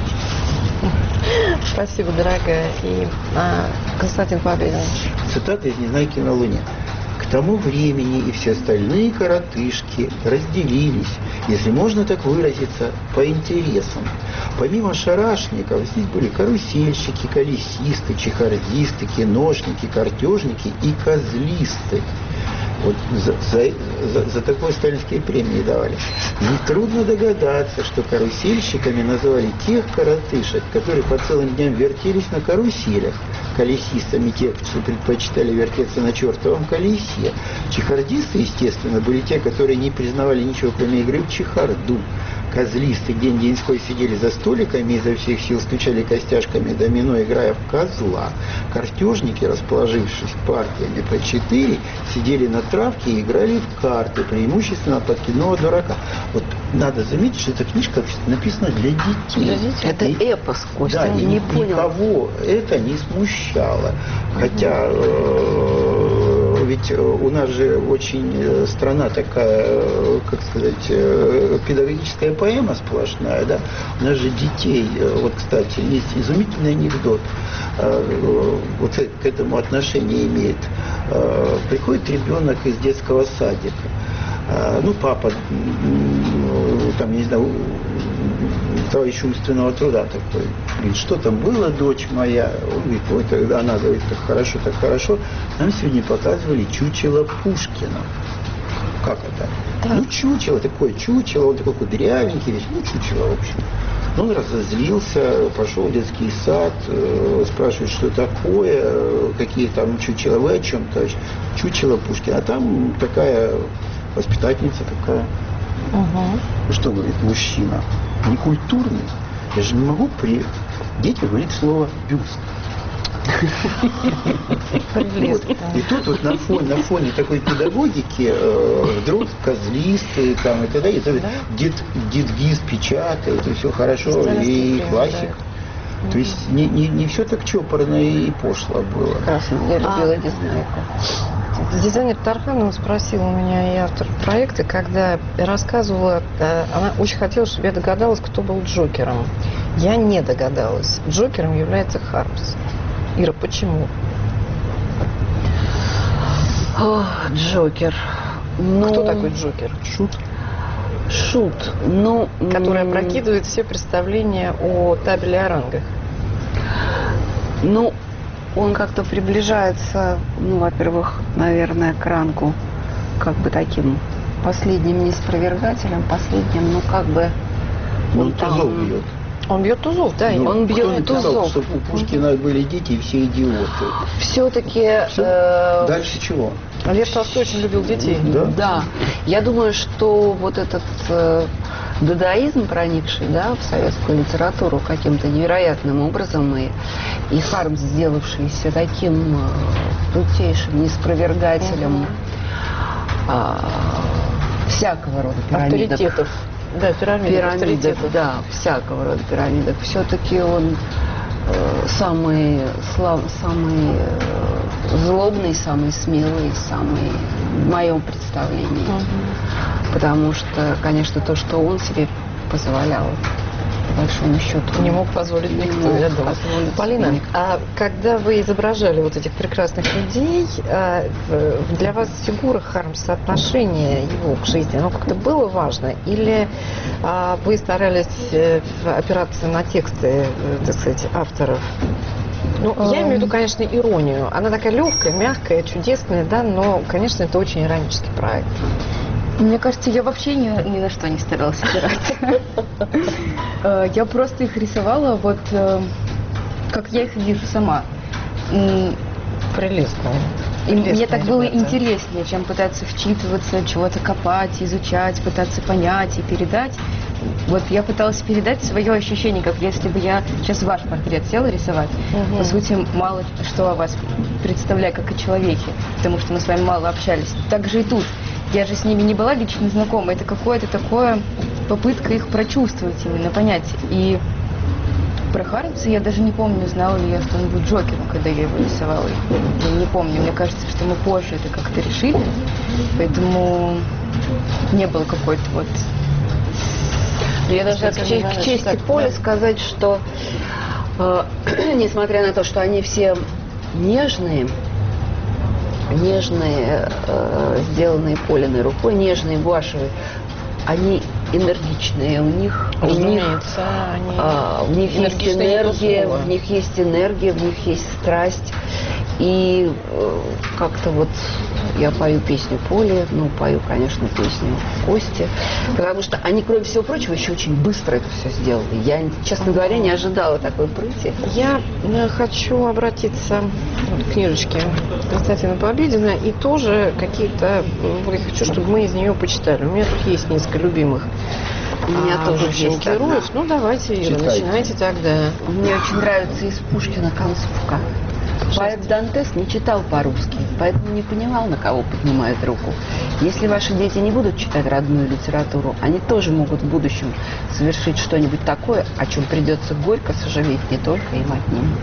Спасибо, дорогая. И а, Константин Победин. Цитата из «Незнайки на Луне». К тому времени и все остальные коротышки разделились, если можно так выразиться, по интересам. Помимо шарашников, здесь были карусельщики, колесисты, чехардисты, киношники, картежники и козлисты. Вот за, за, за, за такое сталинские премии давали. Нетрудно догадаться, что карусельщиками называли тех коротышек, которые по целым дням вертелись на каруселях, колесистами тех, что предпочитали вертеться на чертовом колесе. Чехардисты, естественно, были те, которые не признавали ничего, кроме игры в чехарду. Козлисты день-деньской сидели за столиками и изо всех сил стучали костяшками домино, играя в козла. Картежники, расположившись партиями по четыре, сидели на травке и играли в карты, преимущественно от подкидного дурака. Вот надо заметить, что эта книжка написана для детей. Для детей? Это и, эпос, Костя, да, не и понял. Никого это не смущало. Хотя э, ведь у нас же очень страна такая, как сказать, педагогическая поэма сплошная, да. У нас же детей, вот, кстати, есть изумительный анекдот, вот к этому отношение имеет. Приходит ребенок из детского садика, ну, папа, там, не знаю, товарищ умственного труда такой, говорит, что там было, дочь моя? Он говорит, ой, тогда она говорит, так хорошо, так хорошо. Нам сегодня показывали чучело Пушкина. Как это? Так. Ну, чучело, такое чучело, он такой кудрявенький весь, ну, чучело, в общем. Он разозлился, пошел в детский сад, э, спрашивает, что такое, э, какие там чучела, вы о чем, товарищ? Чучело Пушкина. А там такая воспитательница такая. Угу. Что говорит мужчина? Некультурный? Я же не могу при детях говорить слово «бюст». Вот. И тут вот на фоне, на фоне такой педагогики э, вдруг козлисты там и т.д. Да? Дед, дедгиз печатает, и все хорошо, и классик. Да. То есть не, не, не все так чопорно и пошло было. Прекрасно, я любила а, Незнайку. Дизайнер Тарханова спросила у меня и автор проекта, когда я рассказывала, она очень хотела, чтобы я догадалась, кто был Джокером. Я не догадалась. Джокером является Хармс. Ира, почему? О, Джокер. Ну, кто такой Джокер? Шут. Шут. Ну, который опрокидывает все представления о табеле о рангах. Ну, он как-то приближается, ну, во-первых, наверное, к рангу как бы таким последним неспровергателем, последним, ну, как бы... Он тузов бьет. Он бьет тузов, да? Ну, Он бьет кто написал, тузов. что у Пушкина были дети и все идиоты? Все-таки... Всё? Дальше чего? Лев Толстой очень любил детей. Да? Да. Я думаю, что вот этот э, дадаизм, проникший, да, в советскую литературу каким-то невероятным образом, и, и Хармс, сделавшийся таким э, крутейшим неспровергателем а, всякого рода пирамидок. Авторитетов. Да, пирамидок, Пирамидок, авторитетов. да, всякого рода пирамидок. Все-таки он э, самый, слав, самый э, злобный, самый смелый, самый в моем представлении. Мгм. Потому что, конечно, то, что он себе позволял, по большому счету, Не мог позволить не никто, мог я думаю. позволить Полина, себе. а когда вы изображали вот этих прекрасных людей, а, в- для вас фигура Хармса, отношение его к жизни, оно как-то было важно? Или а, вы старались э, в- опираться на тексты, э, так сказать, авторов? Ну, я имею в виду, конечно, иронию. Она такая легкая, мягкая, чудесная, да, но, конечно, это очень иронический проект. Мне кажется, я вообще ни, ни на что не старалась опираться. Э, Я просто их рисовала вот э, как я их вижу сама. М, Прелестно. И мне Прелестные так было ребята. интереснее, чем пытаться вчитываться, чего-то копать, изучать, пытаться понять и передать. Вот я пыталась передать свое ощущение, как если бы я сейчас ваш портрет села рисовать. Мгм. По сути, мало что о вас представляю, как о человеке, потому что мы с вами мало общались. Так же и тут. Я же с ними не была лично знакома. Это какое-то такое попытка их прочувствовать, именно понять. И про Хармса я даже не помню, знала ли я что-нибудь Джокера, когда я его рисовала. Я не помню. Мне кажется, что мы позже это как-то решили. Поэтому не было какой-то вот... Я даже Кстати, к, че- понимаешь, к чести так, Поля да. сказать, что э, несмотря на то, что они все нежные, нежные, э, сделанные Полиной рукой, нежные, гуашевые, они энергичные, у них, у них, Разумеется, они а, в них есть энергичные, не то энергия, слово. в них есть энергия, в них есть страсть. И э, как-то вот я пою песню Поли, ну, пою, конечно, песню Кости, потому что они, кроме всего прочего, еще очень быстро это все сделали. Я, честно говоря, не ожидала такой прыти. Я э, хочу обратиться вот к книжечке Константина Победина и тоже какие-то, э, я хочу, чтобы мы из нее почитали. У меня тут есть несколько любимых. У меня а, тоже в общем, есть героев. одна. Ну, давайте, Ира, Читайте. начинайте тогда. Мне очень нравится из Пушкина концовка. Поэт Дантес не читал по-русски, поэтому не понимал, на кого поднимает руку. Если ваши дети не будут читать родную литературу, они тоже могут в будущем совершить что-нибудь такое, о чем придется горько сожалеть не только им одним.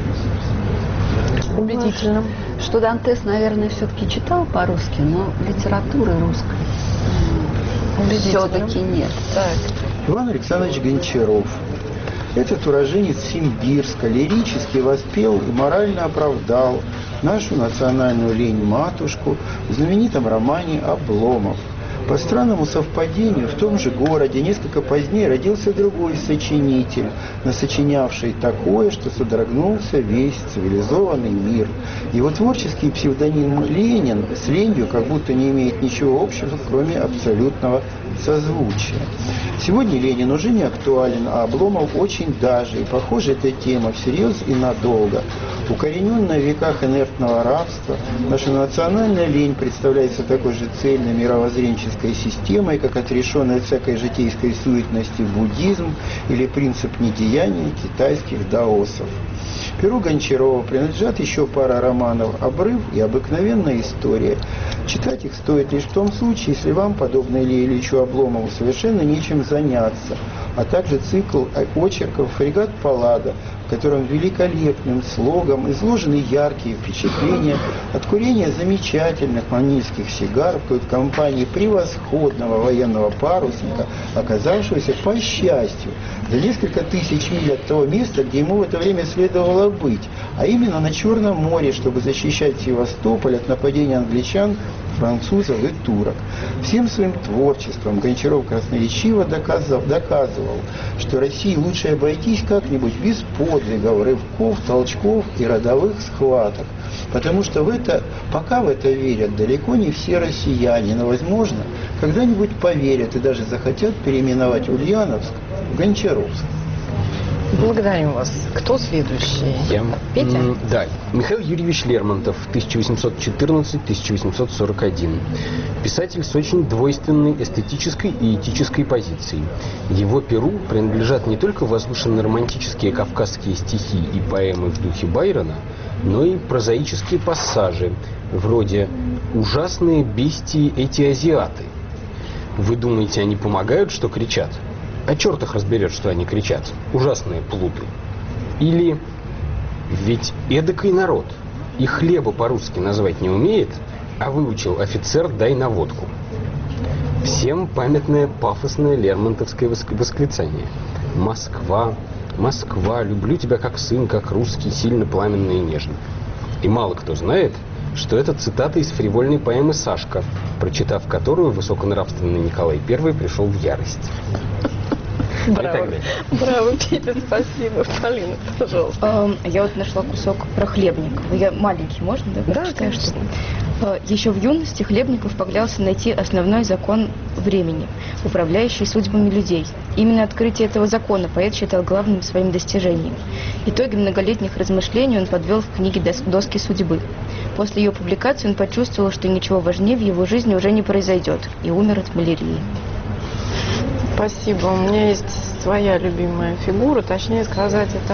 Убедительно. Что Дантес, наверное, все-таки читал по-русски, но литературы русской Убедительно. все-таки нет. Так. Иван Александрович Гончаров. Этот уроженец Симбирска лирически воспел и морально оправдал нашу национальную лень-матушку в знаменитом романе «Обломов». По странному совпадению, в том же городе несколько позднее родился другой сочинитель, насочинявший такое, что содрогнулся весь цивилизованный мир. Его творческий псевдоним Ленин с ленью как будто не имеет ничего общего, кроме абсолютного созвучия. Сегодня Ленин уже не актуален, а Обломов очень даже. И, похоже, эта тема всерьез и надолго. Укорененная в веках инертного рабства, наша национальная лень представляется такой же цельной мировоззренческой системой, как отрешенная от всякой житейской суетности буддизм или принцип недеяния китайских даосов. Перу Гончарова принадлежат еще пара романов «Обрыв» и «Обыкновенная история». Читать их стоит лишь в том случае, если вам, подобно Илье Ильичу Обломову, совершенно нечем заняться, а также цикл очерков «Фрегат Паллада», в котором великолепным слогом изложены яркие впечатления от курения замечательных манильских сигар в компании превосходного военного парусника, оказавшегося, по счастью, за несколько тысяч миль от того места, где ему в это время следовало быть, а именно на Черном море, чтобы защищать Севастополь от нападения англичан, французов и турок. Всем своим творчеством Гончаров красноречиво доказал, доказывал, что России лучше обойтись как-нибудь без подвигов, рывков, толчков и родовых схваток. Потому что в это, пока в это верят далеко не все россияне, но, возможно, когда-нибудь поверят и даже захотят переименовать Ульяновск в Гончаровск. Благодарим вас. Кто следующий? Я. Петя? М, Да. Михаил Юрьевич Лермонтов, тысяча восемьсот четырнадцатый — тысяча восемьсот сорок один. Писатель с очень двойственной эстетической и этической позицией. Его перу принадлежат не только возвышенно-романтические кавказские стихи и поэмы в духе Байрона, но и прозаические пассажи, вроде «Ужасные бестии эти азиаты». Вы думаете, они помогают, что кричат? А черт их разберет, что они кричат. Ужасные плуты. Или ведь эдакой народ и хлеба по-русски назвать не умеет, а выучил офицер «дай на водку». Всем памятное пафосное лермонтовское воск- восклицание. «Москва, Москва, люблю тебя как сын, как русский, сильно, пламенно и нежно». И мало кто знает, что это цитата из фривольной поэмы «Сашка», прочитав которую высоконравственный Николай Первый пришел в ярость. Браво. Браво, Петя, спасибо. Полина, пожалуйста. Эм, Я вот нашла кусок про Хлебникова. Я маленький, можно, да? Да, прочитаю, конечно. что? Э, Еще в юности Хлебников поклялся найти основной закон времени, управляющий судьбами людей. Именно открытие этого закона поэт считал главным своим достижением. Итоги многолетних размышлений он подвел в книге «Дос- «Доски судьбы». После ее публикации он почувствовал, что ничего важнее в его жизни уже не произойдет, и умер от малярии. Спасибо. У меня есть своя любимая фигура, точнее сказать, это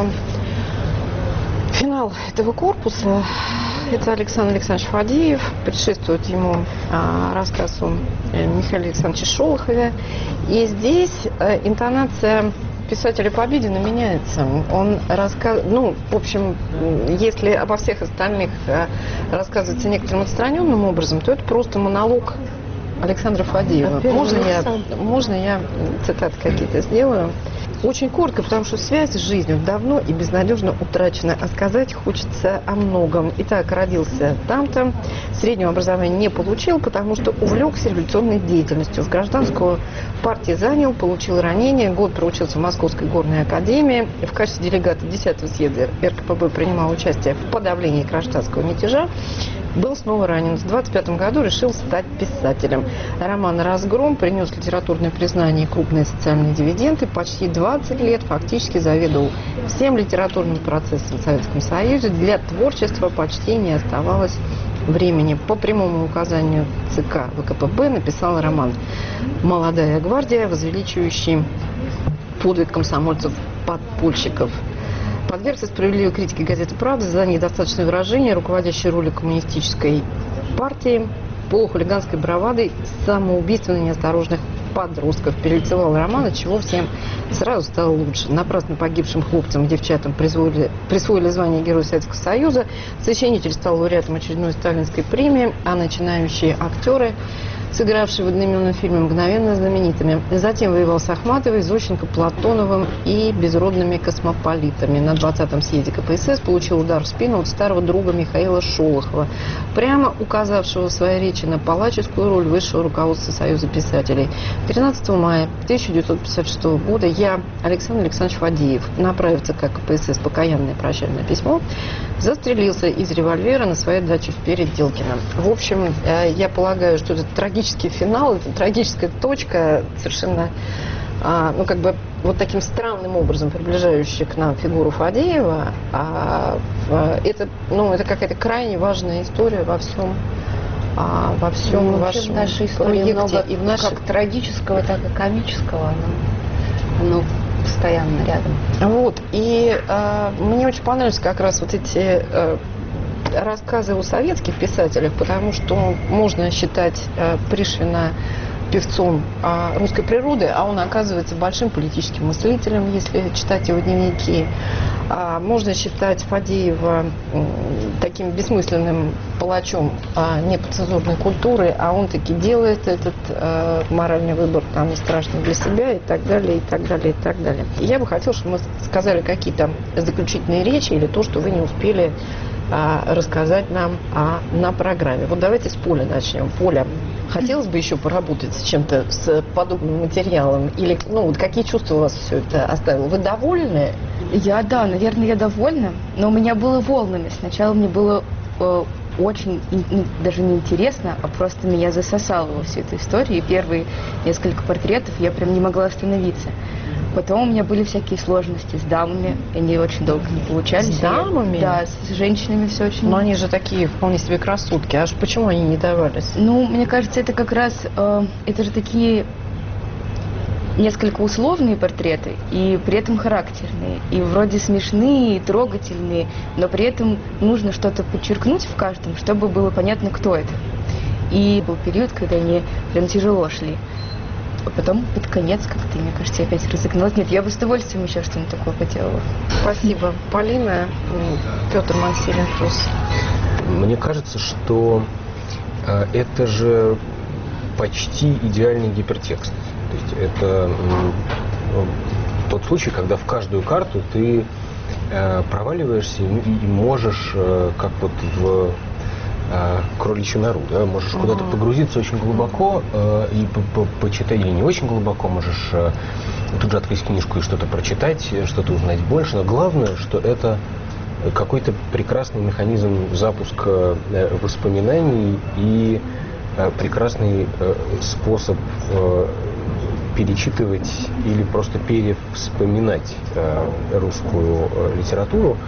финал этого корпуса. Это Александр Александрович Фадеев. Предшествует ему а, рассказ о э, Михаиле Александровиче Шолохове. И здесь э, интонация писателя Победина меняется. Он рассказ... Ну, в общем, если обо всех остальных э, рассказывается некоторым отстраненным образом, то это просто монолог Александра Фадеева. Можно я, можно я цитаты какие-то сделаю? Очень коротко, потому что связь с жизнью давно и безнадежно утрачена, а сказать хочется о многом. Итак, родился там-то, среднего образования не получил, потому что увлекся революционной деятельностью. В гражданскую партию занял, получил ранение, год проучился в Московской горной академии. В качестве делегата десятого съезда эр ка пэ бэ принимал участие в подавлении гражданского мятежа. Был снова ранен. В двадцать пятом году решил стать писателем. Роман «Разгром» принес литературное признание и крупные социальные дивиденды. Почти двадцать лет фактически заведовал всем литературным процессом в Советском Союзе. Для творчества почти не оставалось времени. По прямому указанию ЦК вэ ка пэ бэ написал роман «Молодая гвардия», возвеличивающий подвиг комсомольцев-подпольщиков. Подвергся справедливой критике газеты «Правда» за недостаточное выражение руководящей роли коммунистической партии по хулиганской бравадой самоубийственно неосторожных подростков. Перелицевал роман, от чего всем сразу стало лучше. Напрасно погибшим хлопцам и девчатам присвоили, присвоили звание Героя Советского Союза. Сочинитель стал лауреатом очередной сталинской премии, а начинающие актеры, сыгравшие в одноименном фильме, мгновенно знаменитыми. Затем воевал с Ахматовой, Зощенко, Платоновым и безродными космополитами. На двадцатом съезде ка пэ эс эс получил удар в спину от старого друга Михаила Шолохова, прямо указавшего в своей речи на палаческую роль высшего руководства Союза писателей. тринадцатого мая тысяча девятьсот пятьдесят шестого года я, Александр Александрович Фадеев, направив ЦК ка пэ эс эс покаянное прощальное письмо, застрелился из револьвера на своей даче в Переделкино. В общем, я полагаю, что это трагический финал, это трагическая точка, совершенно, а, ну, как бы, вот таким странным образом приближающая к нам фигуру Фадеева. А, а, это, ну, это какая-то крайне важная история во всем, а, во всем ну, вашем в нашей истории проекте. много И в нашей... как трагического, так и комического. Оно, оно постоянно рядом. Вот. И а, мне очень понравились как раз вот эти... А, рассказы о советских писателях, потому что можно считать э, Пришвина певцом э, русской природы, а он оказывается большим политическим мыслителем, если читать его дневники. А можно считать Фадеева э, таким бессмысленным палачом э, неподцензурной культуры, а он таки делает этот э, моральный выбор, там, не страшный для себя, и так далее, и так далее, и так далее. И я бы хотела, чтобы мы сказали какие-то заключительные речи или то, что вы не успели а, рассказать нам а, на программе. Вот давайте с Поля начнем. Поля, хотелось бы еще поработать с чем-то, с подобным материалом? Или, ну, вот какие чувства у вас все это оставило? Вы довольны? Я, да, наверное, я довольна, но у меня было волнами. Сначала мне было э, очень, ну, даже не интересно, а просто меня засосало во всю эту историю. И первые несколько портретов я прям не могла остановиться. Потом у меня были всякие сложности с дамами, они очень долго не получались. С дамами? Да, с женщинами все очень... Но они же такие вполне себе красотки. Аж почему они не давались? Ну, мне кажется, это как раз, э, это же такие несколько условные портреты, и при этом характерные, и вроде смешные, и трогательные, но при этом нужно что-то подчеркнуть в каждом, чтобы было понятно, кто это. И был период, когда они прям тяжело шли. А потом под конец как-то, мне кажется, я опять разогналась. Нет, я бы с удовольствием еще что-нибудь такое поделала. Спасибо. Полина, Петр Мансилин-Крус. Мне кажется, что э, это же почти идеальный гипертекст. То есть это э, тот случай, когда в каждую карту ты э, проваливаешься и, и можешь, э, как вот в э, кроличью нору, да, можешь uh-huh. куда-то погрузиться очень глубоко э, и по -по почитать, или не очень глубоко, можешь э, тут же открыть книжку и что-то прочитать, что-то узнать больше. Но главное, что это какой-то прекрасный механизм запуска э, воспоминаний и э, прекрасный э, способ э, перечитывать или просто перевспоминать э, русскую э, литературу.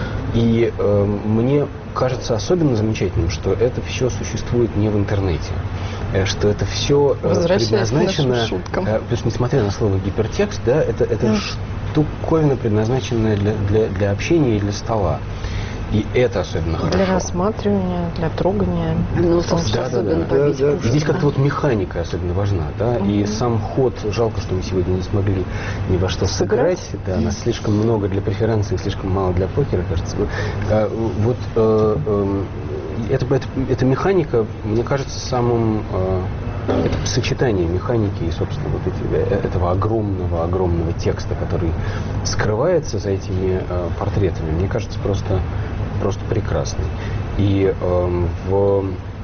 И э, мне кажется особенно замечательным, что это все существует не в интернете, э, что это все э, предназначено, э, то есть несмотря на слово гипертекст, да, это, это mm. штуковина, предназначенная для, для, для общения и для стола. И это особенно хорошо. Для рассматривания, для трогания. Ну, да, да, да, да, да. Здесь как-то вот механика особенно важна, да, mm-hmm. и сам ход, жалко, что мы сегодня не смогли ни во что сыграть, сыграть. Да, нас слишком много для преференции, слишком мало для покера, кажется. А, вот э, э, это, это, эта механика, мне кажется, самым э, это сочетание механики и, собственно, вот эти, этого огромного, огромного текста, который скрывается за этими э, портретами, мне кажется, просто просто прекрасный. И э, в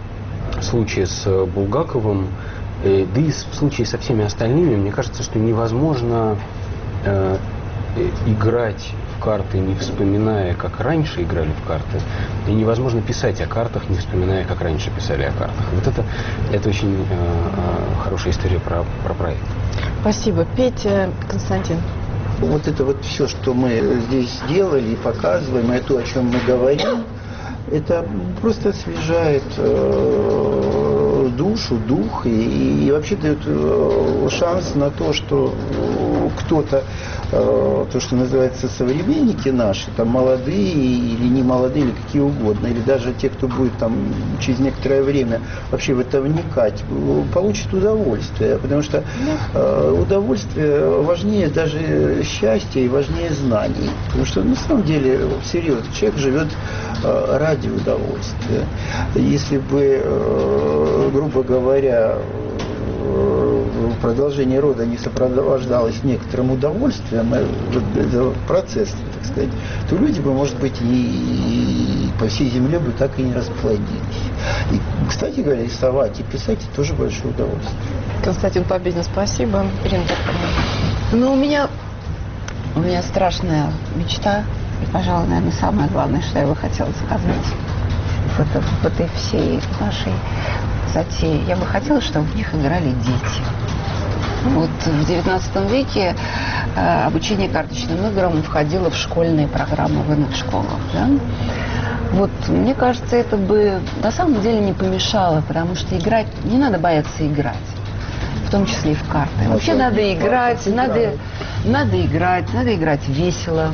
случае с Булгаковым, э, да и в случае со всеми остальными, мне кажется, что невозможно э, играть в карты, не вспоминая, как раньше играли в карты, и невозможно писать о картах, не вспоминая, как раньше писали о картах. Вот это, это очень э, э, хорошая история про, про проект. Спасибо. Петя, Константин. Вот это вот все, что мы здесь делали и показываем, и то, о чем мы говорим, это просто освежает э, душу, дух и, и вообще дает э, шанс на то, что кто-то, э, то, что называется современники наши, там молодые или не молодые, или какие угодно, или даже те, кто будет там через некоторое время вообще в это вникать, получит удовольствие, потому что э, удовольствие важнее даже счастья и важнее знаний, потому что на самом деле серьезно, человек живет э, ради удовольствия. Если бы, э, грубо говоря, продолжение рода не сопровождалось некоторым удовольствием, это процесс, так сказать, то люди бы, может быть, и, и по всей земле бы так и не расплодились. И, кстати говоря, рисовать и писать – это тоже большое удовольствие. Константин Победин, спасибо. Ирина Тарканова. Ну, у меня, у меня страшная мечта, и, пожалуй, наверное, самое главное, что я бы хотела сказать в, это, в этой всей нашей затее. Я бы хотела, чтобы в них играли дети. Вот в девятнадцатом веке э, обучение карточным играм входило в школьные программы в иных школах. Да? Вот, мне кажется, это бы на самом деле не помешало, потому что играть, не надо бояться играть, в том числе и в карты. Вообще надо играть, надо, надо играть, надо играть весело.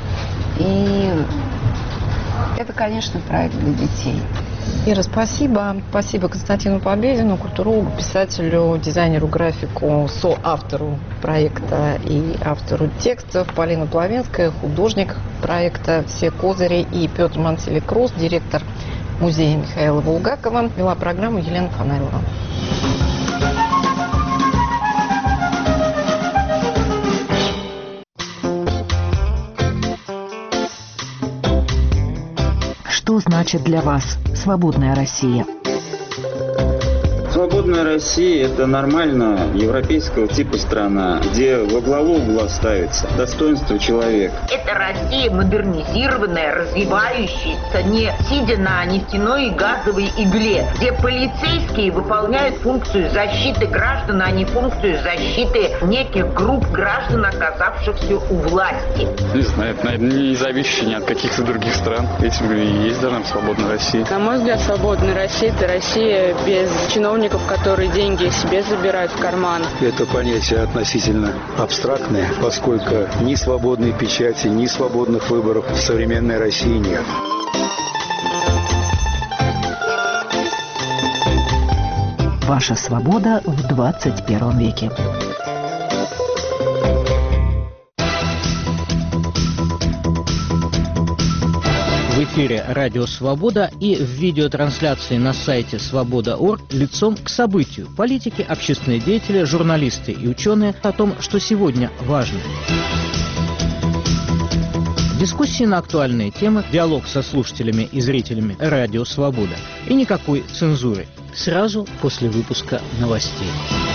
И это, конечно, проект для детей. Ира, спасибо. Спасибо Константину Победину, культурологу, писателю, дизайнеру, графику, соавтору проекта и автору текстов. Полина Плавинская, художник проекта «Все козыри», и Петр Мансилин-Крус, директор музея Михаила Булгакова. Вела программу Елена Фонарева. Что значит для вас «Свободная Россия»? Свободная Свободная Россия – это нормально европейского типа страна, где во главу угла ставится достоинство человека. Это Россия модернизированная, развивающаяся, не сидя на нефтяной и газовой игле, где полицейские выполняют функцию защиты граждан, а не функцию защиты неких групп граждан, оказавшихся у власти. Не знаю, это, наверное, не зависящий ни от каких-то других стран. Этим и есть даже свободная Россия. На мой взгляд, свободная Россия – это Россия без чиновников, которые деньги себе забирают в карман. Это понятие относительно абстрактное, поскольку ни свободной печати, ни свободных выборов в современной России нет. Ваша свобода в двадцать первом веке. В эфире «Радио Свобода» и в видеотрансляции на сайте свобода точка орг лицом к событию. Политики, общественные деятели, журналисты и ученые о том, что сегодня важно. Дискуссии на актуальные темы, диалог со слушателями и зрителями «Радио Свобода». И никакой цензуры. Сразу после выпуска новостей.